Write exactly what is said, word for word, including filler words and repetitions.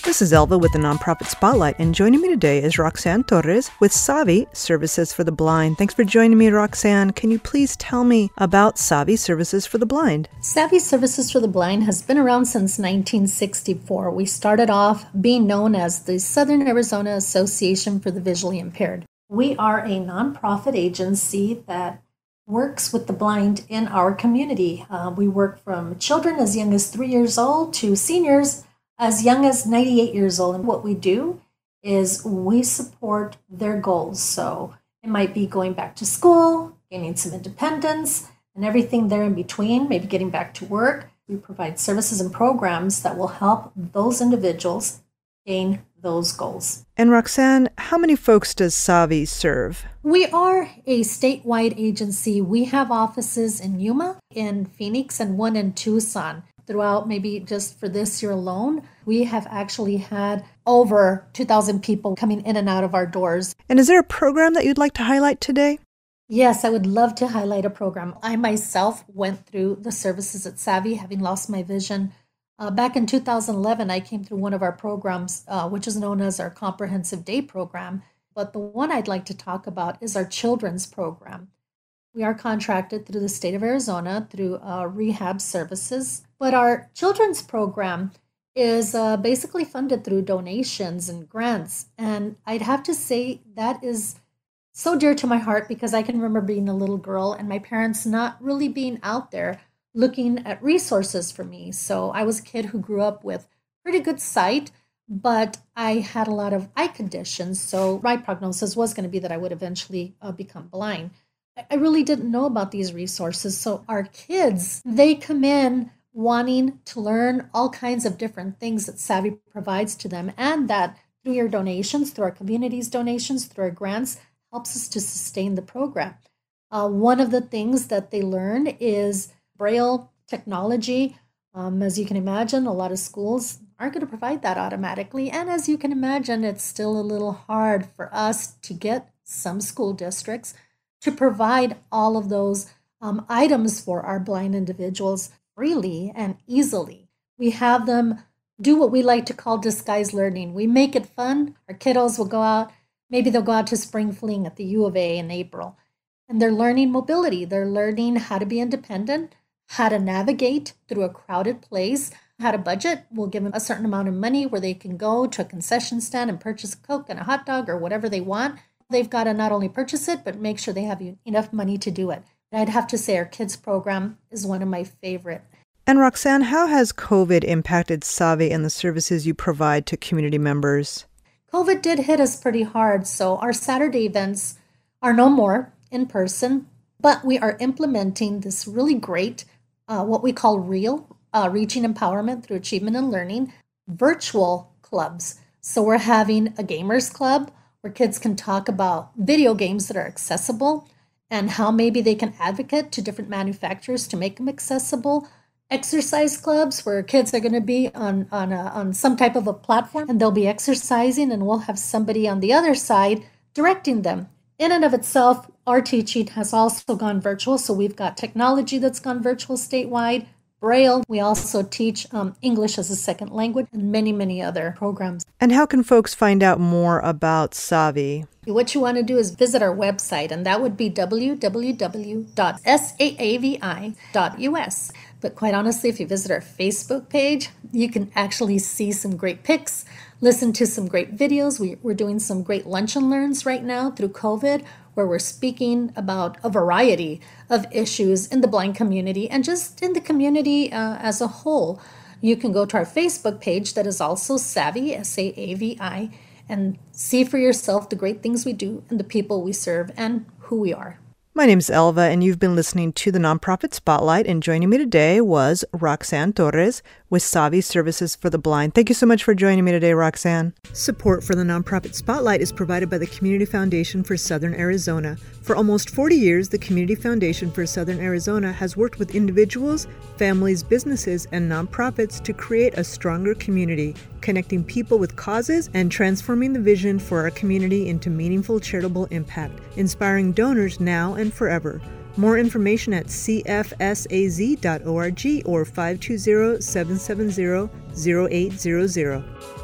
This is Elva with the Nonprofit Spotlight, and joining me today is Roxanne Torres with Savi Services for the Blind. Thanks for joining me, Roxanne. Can you please tell me about Savi Services for the Blind? Savi Services for the Blind has been around since nineteen sixty-four. We started off being known as the Southern Arizona Association for the Visually Impaired. We are a nonprofit agency that works with the blind in our community. Uh, we work from children as young as three years old to seniors as young as ninety-eight years old. And what we do is we support their goals. So it might be going back to school, gaining some independence, and everything there in between, maybe getting back to work. We provide services and programs that will help those individuals gain those goals. And Roxanne, how many folks does Savi serve? We are a statewide agency. We have offices in Yuma, in Phoenix, and one in Tucson. Throughout maybe just for this year alone, we have actually had over two thousand people coming in and out of our doors. And is there a program that you'd like to highlight today? Yes, I would love to highlight a program. I myself went through the services at Savi, having lost my vision. Uh, back in two thousand eleven, I came through one of our programs, uh, which is known as our Comprehensive Day Program. But the one I'd like to talk about is our children's program. We are contracted through the state of Arizona through uh, rehab services. But our children's program is uh, basically funded through donations and grants. And I'd have to say that is so dear to my heart because I can remember being a little girl and my parents not really being out there looking at resources for me. So I was a kid who grew up with pretty good sight, but I had a lot of eye conditions. So my prognosis was going to be that I would eventually uh, become blind. I really didn't know about these resources. So our kids, they come in wanting to learn all kinds of different things that Savi provides to them, and that through your donations, through our community's donations, through our grants, helps us to sustain the program. Uh, one of the things that they learn is Braille technology. Um, as you can imagine, a lot of schools aren't going to provide that automatically, and as you can imagine, it's still a little hard for us to get some school districts to provide all of those um, items for our blind individuals freely and easily. We have them do what we like to call disguised learning. We make it fun. Our kiddos will go out, maybe they'll go out to spring fling at the U of A in April, and they're learning mobility. They're learning how to be independent, how to navigate through a crowded place, how to budget. We'll give them a certain amount of money where they can go to a concession stand and purchase a Coke and a hot dog or whatever they want. They've got to not only purchase it, but make sure they have enough money to do it. I'd have to say our kids program is one of my favorite. And Roxanne, how has COVID impacted Savi and the services you provide to community members? COVID did hit us pretty hard, so our Saturday events are no more in person, but we are implementing this really great, uh, what we call REAL, uh, Reaching Empowerment Through Achievement and Learning, virtual clubs. So we're having a gamers club where kids can talk about video games that are accessible and how maybe they can advocate to different manufacturers to make them accessible. Exercise clubs where kids are going to be on, on, a, on some type of a platform and they'll be exercising, and we'll have somebody on the other side directing them. In and of itself, our teaching has also gone virtual. So we've got technology that's gone virtual statewide, Braille. We also teach um, English as a second language and many, many other programs. And how can folks find out more about Savi? What you want to do is visit our website, and that would be w w w dot saavi dot u s. But quite honestly, if you visit our Facebook page, you can actually see some great pics, listen to some great videos. We, we're doing some great lunch and learns right now through COVID, where we're speaking about a variety of issues in the blind community and just in the community uh, as a whole. You can go to our Facebook page that is also Savi, S A A V I, and see for yourself the great things we do and the people we serve and who we are. My name's Elva, and you've been listening to the Nonprofit Spotlight, and joining me today was Roxanne Torres with Savi Services for the Blind. Thank you so much for joining me today, Roxanne. Support for the Nonprofit Spotlight is provided by the Community Foundation for Southern Arizona. For almost forty years, the Community Foundation for Southern Arizona has worked with individuals, families, businesses, and nonprofits to create a stronger community, connecting people with causes and transforming the vision for our community into meaningful charitable impact, inspiring donors now and forever. More information at c f s a z dot org or five two zero, seven seven zero, zero eight zero zero.